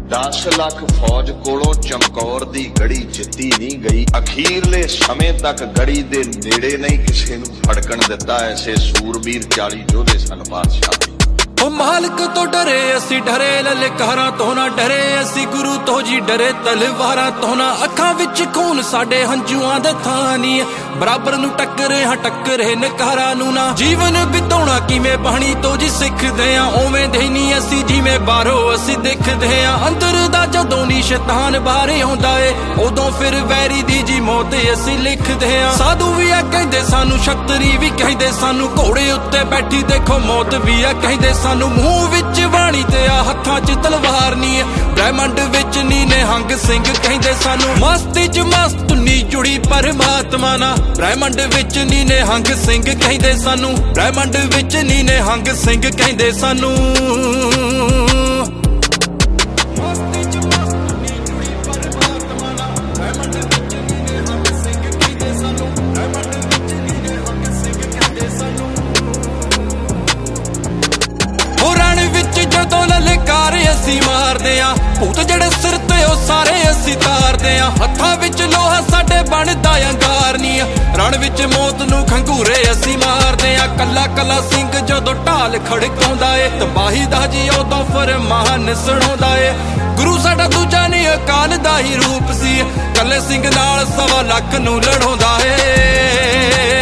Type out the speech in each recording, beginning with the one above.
10 ਲੱਖ फौज कोलों चमकौर दी गड़ी जित्ती नहीं गई। अखीरले समय तक गड़ी दे नेड़े नहीं किसी नूं फड़कण दिता। ऐसे सूरबीर 40 योधे सन बादशाह। ओ मालिक तो डरे असी डरे ललकारां तो ना डरे असी गुरु तो जी डरे तलवारां तो ना। अखां विच खून साडे हंझूआं दे थानी बराबर नूं टक्करे हां टक्करे नकारां नूं ना। जीवन बिताउणा किवें बाणी तो जी सिखदे आ उवें दे नहीं असी जिवें बाहरों असी दिखदे आ। अंदर दा जदों नी शैतान बाहर आउंदा ए उदों फिर वैरी दी जी मौत असी लिखदे आ। साधु भी आ कहंदे सानू छतरी भी कहंदे सानू घोड़े उत्ते बैठी देखो मौत भी आ कहंदे सानू मूंह विच वाणी ते आ हत्थां च तलवार नी ब्रह्मंड विच नी ने हंग सिंह कहंदे सानू। मस्ती च मस्त नी जुड़ी परमात्मा ना ब्रह्मंड विच नी ने हंग सिंह कहंदे सानू। ब्रह्मंड विच नी ने हंग सिंह कहंदे सानू। जदों ललकार असी मारदे आ भूत जड़े सिर ते ओ सारे असी तारदे आ। हत्थां विच लोहा साडे बनदा अंगार नी रण विच मौत नूं खंगूरे असी मारदे आ। कला कला सिंह जदों ढाल खड़काउंदा ए तबाही दा जी उदों फरमान सुणाउंदा ए। गुरु साडा दूजा नी अकाल दा ही रूप सी कल्ले सिंह नाल 1.25 लाख नूं लड़ाउंदा ए।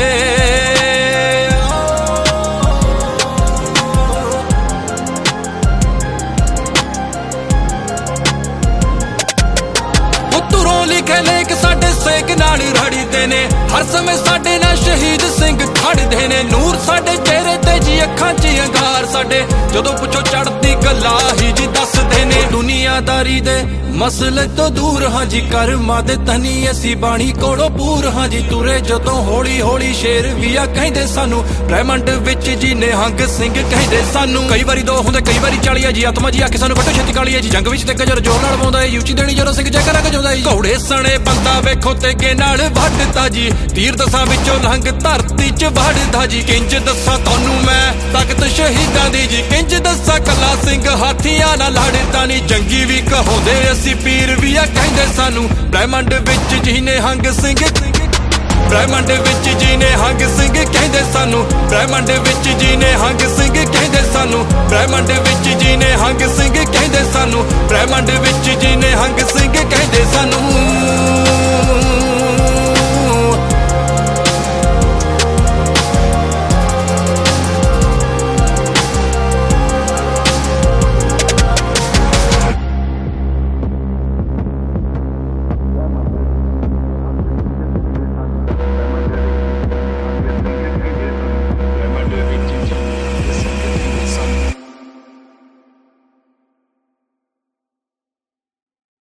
लिखे लेख साडे सेक नाल रड़ीदे ने हर समय साडे नाल शहीद सिंह खड़दे ने। नूर साडे चेहरे ते जी अखां च अंगार साडे जदों पुछो चढ़दी गल्लां ही जी दसदे ने। दुनियादारी दे मसले तो दूर हां जी कर्मां दे तनी असी बाणी कोलों पूर हां जी तुरे जदों हौली हौली शेर भी आ कहंदे सानू। ब्रह्मंड विच जी ने हंग सिंह कहंदे सानू। कई वारी 2 हुंदे कई वारी 40 जी आत्मा जी आखे सानू कट्टो छेती काली जी जंग विच ते गजर जोर नाल पाउंदा ए यूची देनी जदों सिंह जयकारा गजाउंदा ए। घोड़े सणे बंदा वेखो ते गे नाल वढदा जी तीर दसां विचों लंघ धरती च वढ़दा जी। किंज दसां तुहानू मैं ताकत शहीदां दी जी किंज दसां कला सिंह हाथियां नाल लड़दा नी। जंगी भी कहाउंदे असी पीर भी आ कहंदे सानू। ब्रह्मंड विच जी ने हंग सिंह ब्रह्मंड विच जी ने हंग सिंह कहंदे सानू। ब्रह्मंड विच जी ने हंग सिंह कहंदे सानू। ब्रह्मंड विच जी ने हंग सिंह कहंदे सानू। ब्रह्मंड विच जी ने हंग सिंह कहंदे सानू।